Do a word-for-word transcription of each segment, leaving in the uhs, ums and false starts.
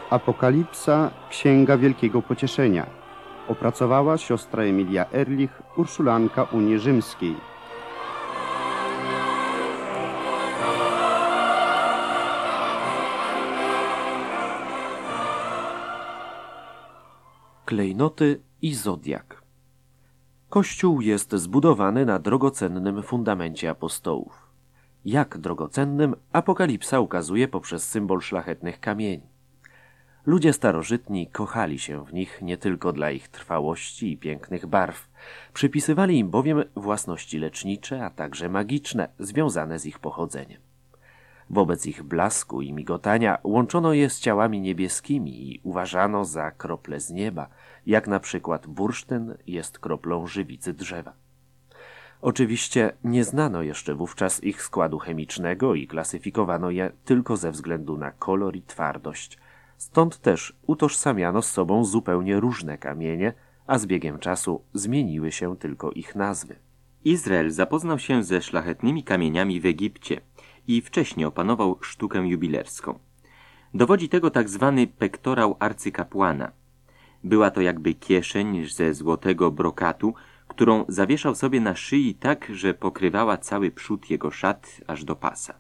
Apokalipsa, Księga Wielkiego Pocieszenia. Opracowała siostra Emilia Erlich, urszulanka Unii Rzymskiej. Klejnoty i zodiak. Kościół jest zbudowany na drogocennym fundamencie apostołów. Jak drogocennym Apokalipsa ukazuje poprzez symbol szlachetnych kamieni. Ludzie starożytni kochali się w nich nie tylko dla ich trwałości i pięknych barw. Przypisywali im bowiem własności lecznicze, a także magiczne, związane z ich pochodzeniem. Wobec ich blasku i migotania łączono je z ciałami niebieskimi i uważano za krople z nieba, jak na przykład bursztyn jest kroplą żywicy drzewa. Oczywiście nie znano jeszcze wówczas ich składu chemicznego i klasyfikowano je tylko ze względu na kolor i twardość. Stąd też utożsamiano z sobą zupełnie różne kamienie, a z biegiem czasu zmieniły się tylko ich nazwy. Izrael zapoznał się ze szlachetnymi kamieniami w Egipcie i wcześniej opanował sztukę jubilerską. Dowodzi tego tak zwany pektorał arcykapłana. Była to jakby kieszeń ze złotego brokatu, którą zawieszał sobie na szyi tak, że pokrywała cały przód jego szat aż do pasa.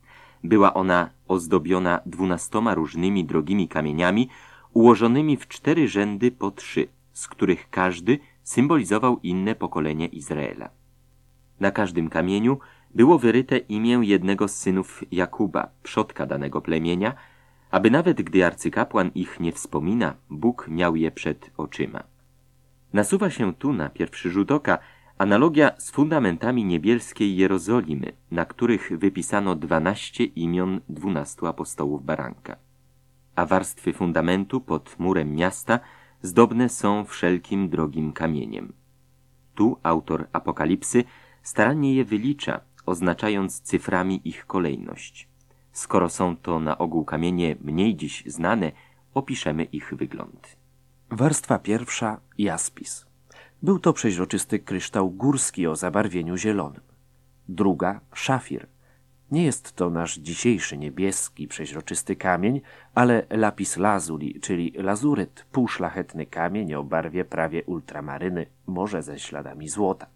Była ona ozdobiona dwunastoma różnymi drogimi kamieniami, ułożonymi w cztery rzędy po trzy, z których każdy symbolizował inne pokolenie Izraela. Na każdym kamieniu było wyryte imię jednego z synów Jakuba, przodka danego plemienia, aby nawet gdy arcykapłan ich nie wspomina, Bóg miał je przed oczyma. Nasuwa się tu na pierwszy rzut oka analogia z fundamentami niebielskiej Jerozolimy, na których wypisano dwanaście imion dwunastu apostołów baranka. A warstwy fundamentu pod murem miasta zdobne są wszelkim drogim kamieniem. Tu autor Apokalipsy starannie je wylicza, oznaczając cyframi ich kolejność. Skoro są to na ogół kamienie mniej dziś znane, opiszemy ich wygląd. Warstwa pierwsza – jaspis. Był to przeźroczysty kryształ górski o zabarwieniu zielonym. Druga – szafir. Nie jest to nasz dzisiejszy niebieski, przeźroczysty kamień, ale lapis lazuli, czyli lazuryt, półszlachetny kamień o barwie prawie ultramaryny, może ze śladami złota.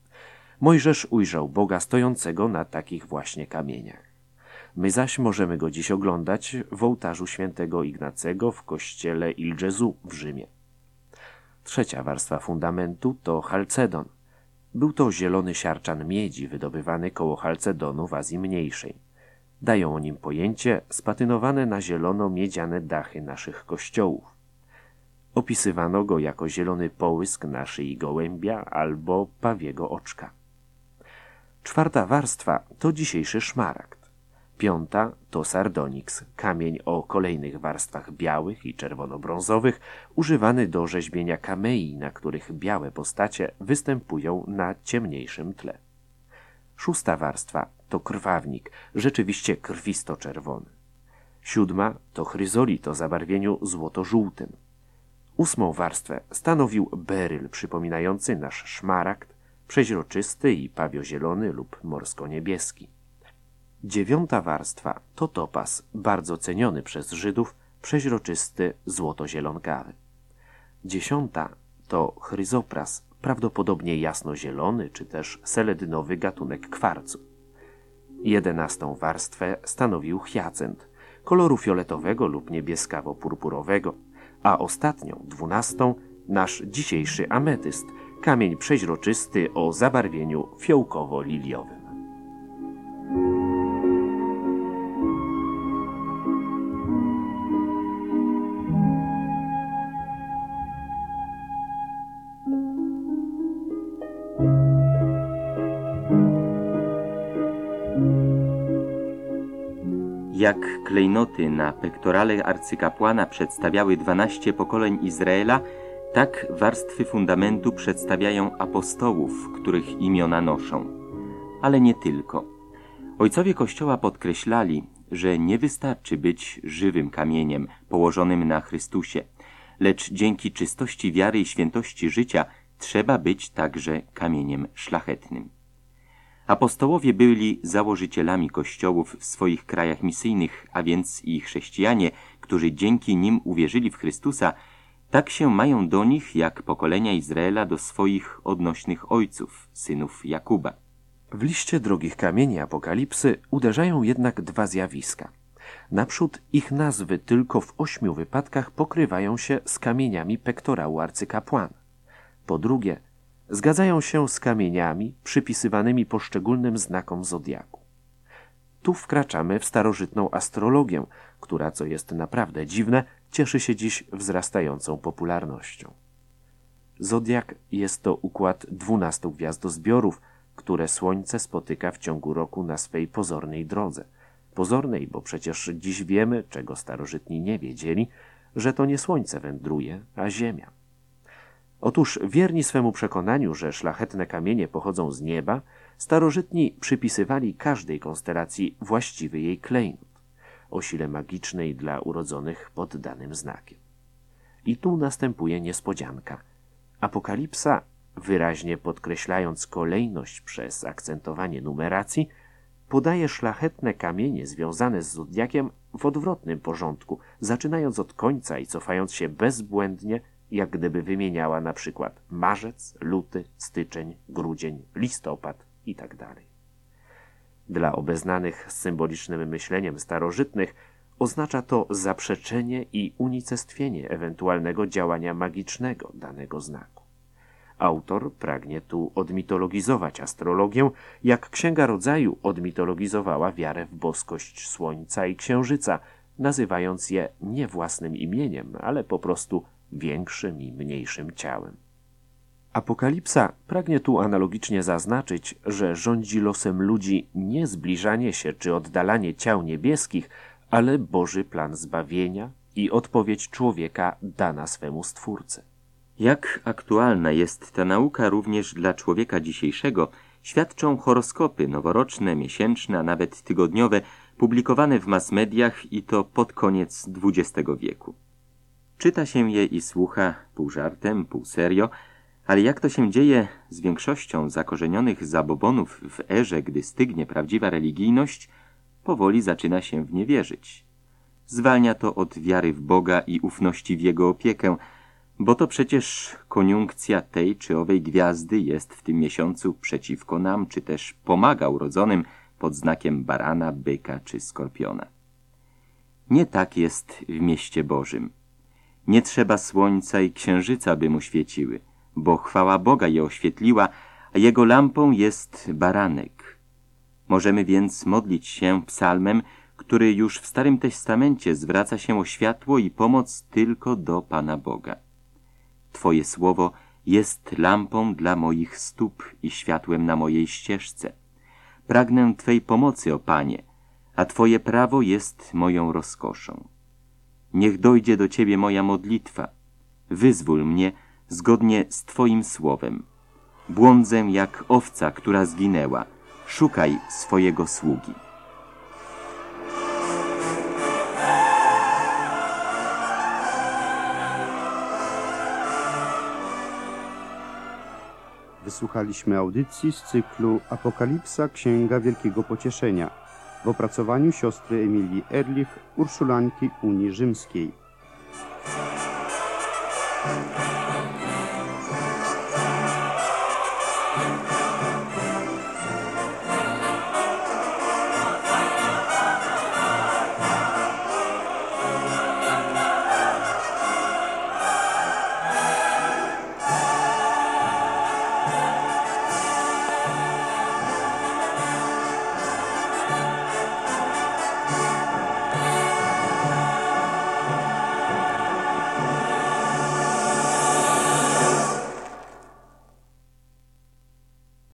Mojżesz ujrzał Boga stojącego na takich właśnie kamieniach. My zaś możemy go dziś oglądać w ołtarzu świętego Ignacego w kościele Il Gesù w Rzymie. Trzecia warstwa fundamentu to chalcedon. Był to zielony siarczan miedzi wydobywany koło Chalcedonu w Azji Mniejszej. Dają o nim pojęcie spatynowane na zielono miedziane dachy naszych kościołów. Opisywano go jako zielony połysk na szyi gołębia albo pawiego oczka. Czwarta warstwa to dzisiejszy szmaragd. Piąta to sardonyks, kamień o kolejnych warstwach białych i czerwono-brązowych, używany do rzeźbienia kamei, na których białe postacie występują na ciemniejszym tle. Szósta warstwa to krwawnik, rzeczywiście krwisto-czerwony. Siódma to chryzolit o zabarwieniu złoto-żółtym. Ósmą warstwę stanowił beryl przypominający nasz szmaragd, przeźroczysty i pawiozielony lub morsko-niebieski. Dziewiąta warstwa to topas, bardzo ceniony przez Żydów, przeźroczysty, złoto-zielonkawy. Dziesiąta to chryzopras, prawdopodobnie jasnozielony czy też seledynowy gatunek kwarcu. Jedenastą warstwę stanowił hiacynt, koloru fioletowego lub niebieskawo-purpurowego, a ostatnią, dwunastą, nasz dzisiejszy ametyst, kamień przeźroczysty o zabarwieniu fiołkowo-liliowym. Jak klejnoty na pektorale arcykapłana przedstawiały dwanaście pokoleń Izraela, tak warstwy fundamentu przedstawiają apostołów, których imiona noszą. Ale nie tylko. Ojcowie Kościoła podkreślali, że nie wystarczy być żywym kamieniem położonym na Chrystusie, lecz dzięki czystości wiary i świętości życia trzeba być także kamieniem szlachetnym. Apostołowie byli założycielami kościołów w swoich krajach misyjnych, a więc i chrześcijanie, którzy którzy dzięki nim uwierzyli w Chrystusa, tak się mają do nich, jak pokolenia Izraela do swoich odnośnych ojców, synów Jakuba. W liście drogich kamieni Apokalipsy uderzają jednak dwa zjawiska. Naprzód ich nazwy tylko w ośmiu wypadkach pokrywają się z kamieniami pektorału arcykapłana. Po drugie, zgadzają się z kamieniami przypisywanymi poszczególnym znakom zodiaku. Tu wkraczamy w starożytną astrologię, która, co jest naprawdę dziwne, cieszy się dziś wzrastającą popularnością. Zodiak jest to układ dwunastu gwiazdozbiorów, które Słońce spotyka w ciągu roku na swej pozornej drodze. Pozornej, bo przecież dziś wiemy, czego starożytni nie wiedzieli, że to nie Słońce wędruje, a Ziemia. Otóż wierni swemu przekonaniu, że szlachetne kamienie pochodzą z nieba, starożytni przypisywali każdej konstelacji właściwy jej klejnot, o sile magicznej dla urodzonych pod danym znakiem. I tu następuje niespodzianka. Apokalipsa, wyraźnie podkreślając kolejność przez akcentowanie numeracji, podaje szlachetne kamienie związane z zodiakiem w odwrotnym porządku, zaczynając od końca i cofając się bezbłędnie, jak gdyby wymieniała na przykład marzec, luty, styczeń, grudzień, listopad itd. Dla obeznanych z symbolicznym myśleniem starożytnych oznacza to zaprzeczenie i unicestwienie ewentualnego działania magicznego danego znaku. Autor pragnie tu odmitologizować astrologię, jak Księga Rodzaju odmitologizowała wiarę w boskość Słońca i Księżyca, nazywając je nie własnym imieniem, ale po prostu większym i mniejszym ciałem. Apokalipsa pragnie tu analogicznie zaznaczyć, że rządzi losem ludzi nie zbliżanie się czy oddalanie ciał niebieskich, ale Boży plan zbawienia i odpowiedź człowieka dana swemu Stwórcy. Jak aktualna jest ta nauka również dla człowieka dzisiejszego, świadczą horoskopy noworoczne, miesięczne, a nawet tygodniowe, publikowane w mass mediach i to pod koniec dwudziestego wieku. Czyta się je i słucha pół żartem, pół serio, ale jak to się dzieje z większością zakorzenionych zabobonów w erze, gdy stygnie prawdziwa religijność, powoli zaczyna się w nie wierzyć. Zwalnia to od wiary w Boga i ufności w Jego opiekę, bo to przecież koniunkcja tej czy owej gwiazdy jest w tym miesiącu przeciwko nam, czy też pomaga urodzonym pod znakiem barana, byka czy skorpiona. Nie tak jest w mieście Bożym. Nie trzeba słońca i księżyca, by mu świeciły, bo chwała Boga je oświetliła, a jego lampą jest baranek. Możemy więc modlić się psalmem, który już w Starym Testamencie zwraca się o światło i pomoc tylko do Pana Boga. Twoje słowo jest lampą dla moich stóp i światłem na mojej ścieżce. Pragnę Twej pomocy, o Panie, a Twoje prawo jest moją rozkoszą. Niech dojdzie do Ciebie moja modlitwa. Wyzwól mnie zgodnie z Twoim słowem. Błądzę jak owca, która zginęła. Szukaj swojego sługi. Wysłuchaliśmy audycji z cyklu Apokalipsa, Księga Wielkiego Pocieszenia w opracowaniu siostry Emilii Ehrlich, urszulanki Unii Rzymskiej.